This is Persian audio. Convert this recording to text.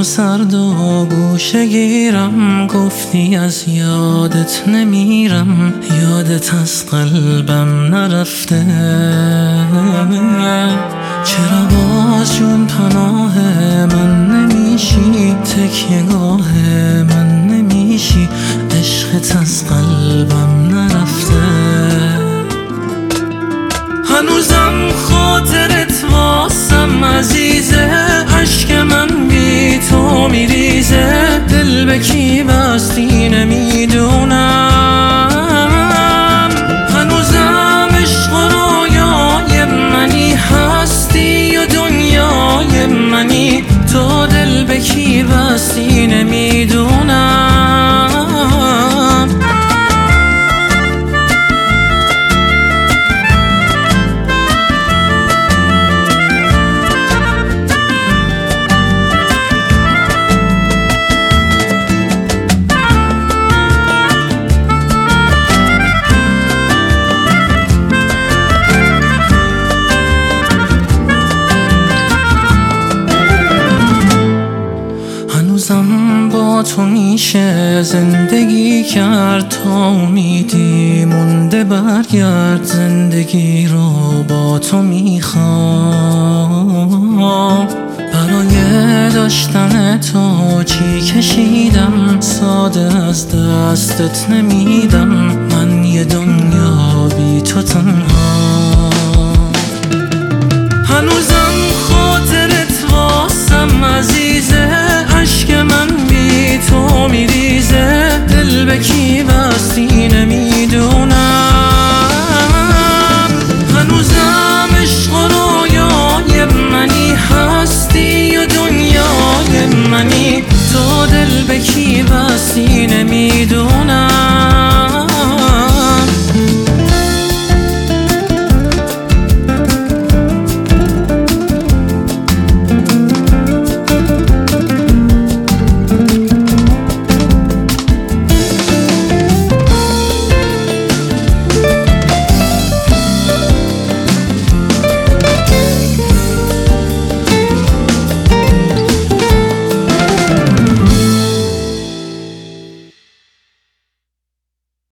سرد و گوشه گیرم، گفتی از یادت نمیرم، یادت از قلبم نرفته. چرا باز جون پناه من نمیشی، تکیهگاه من نمیشی، عشقت از قلبم نرفته. هنوزم خاطرت واسم عزیزه، عشق من بی تو میریزه، دل به کی بستی نمیدونم. هنوزم عشق و رویای منی، هستی و دنیای منی، تو دل به کی بستی نمیدونم. هنوزم با تو میشه زندگی کرد، تا امیدی مونده برگرد، زندگی رو با تو میخوام. برای داشتن تو چی کشیدم، ساده از دستت نمیدم، من یه دنیا بی تو تنها. هنوزم خاطرت واسم عزیزه، عشق من بی تو میریزه، دل به کی بستی نمیدونم.